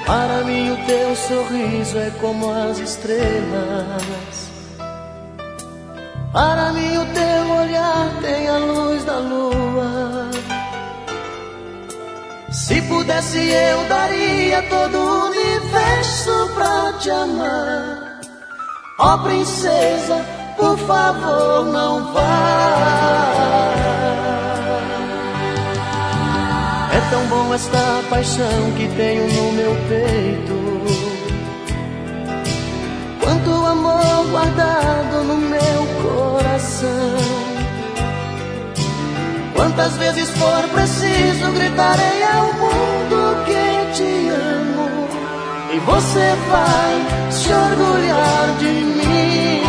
Para mim o teu sorriso é como as estrelas. Para mim o teu olhar tem a luz da lua. Se pudesse eu daria todo o universo pra te amar. Ó princesa, por favor não vá. É tão bom esta paixão que tenho no meu peito. Quanto amor guardado no meu coração. Quantas vezes for preciso gritarei ao mundo que te amo. E você vai se orgulhar de mim.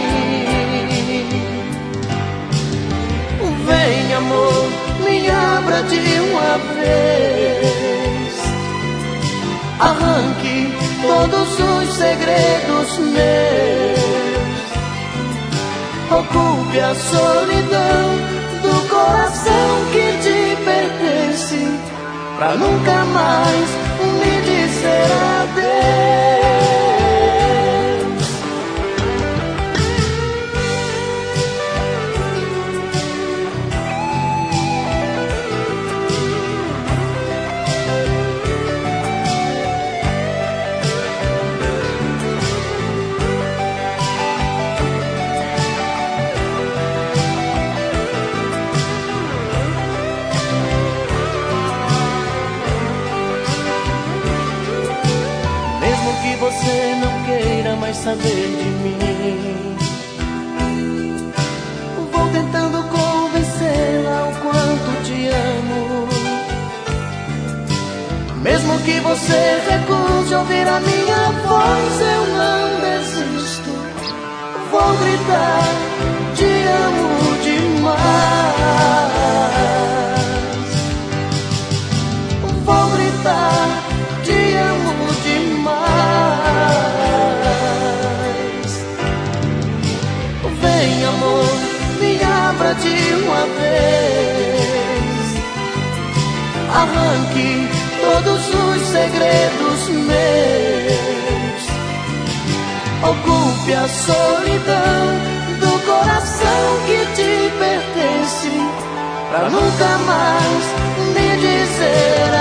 Vem amor, me abra de uma vez. Arranque todos os segredos meus. Ocupe a solidão do coração que te pertence, pra nunca mais me dizer adeus. Você não queira mais saber de mim. Vou tentando convencê-la o quanto te amo. Mesmo que você recuse ouvir a minha voz, eu não desisto. Vou gritar, te amo demais. Vou gritar, te amo demais. Vem amor, me abra de uma vez. Arranque todos os segredos meus. Ocupe a solidão do coração que te pertence, pra nunca mais me dizer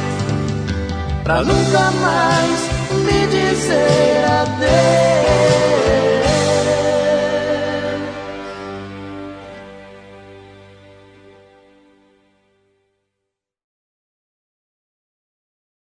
adeus. Pra nunca mais me dizer adeus.